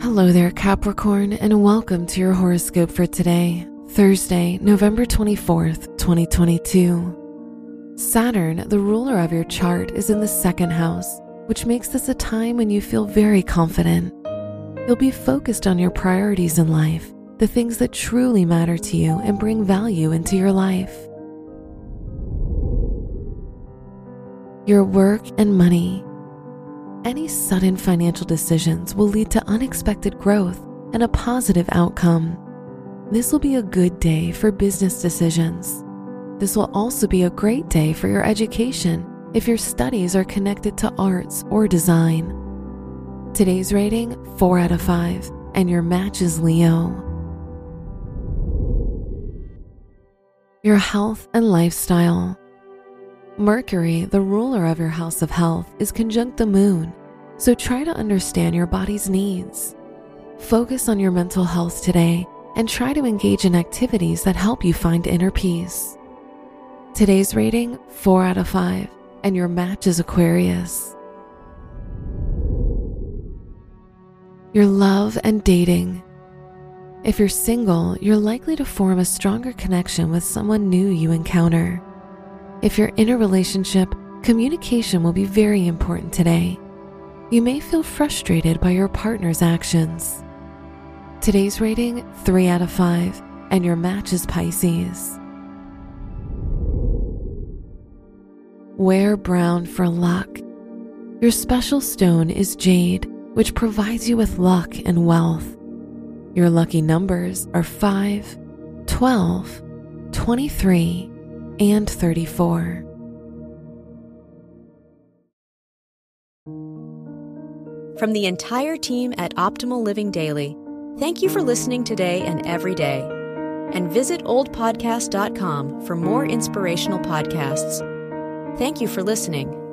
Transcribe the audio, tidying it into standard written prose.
Hello there, Capricorn, and welcome to your horoscope for today, Thursday, November 24th, 2022. Saturn, the ruler of your chart, is in the second house, which makes this a time when you feel very confident. You'll be focused on your priorities in life, the things that truly matter to you and bring value into your life. Your work and money. Any sudden financial decisions will lead to unexpected growth and a positive outcome. This will be a good day for business decisions. This will also be a great day for your education if your studies are connected to arts or design. Today's rating, 4 out of 5, and your match is Leo. Your health and lifestyle. Mercury, the ruler of your house of health, is conjunct the moon, so try to understand your body's needs. Focus on your mental health today and try to engage in activities that help you find inner peace. Today's rating, 4 out of 5, and your match is Aquarius. Your love and dating. If you're single, you're likely to form a stronger connection with someone new you encounter. If you're in a relationship, communication will be very important today. You may feel frustrated by your partner's actions. Today's rating, 3 out of 5, and your match is Pisces. Wear brown for luck. Your special stone is jade, which provides you with luck and wealth. Your lucky numbers are 5, 12, 23, and 34. From the entire team at Optimal Living Daily, thank you for listening today and every day. And visit oldpodcast.com for more inspirational podcasts. Thank you for listening.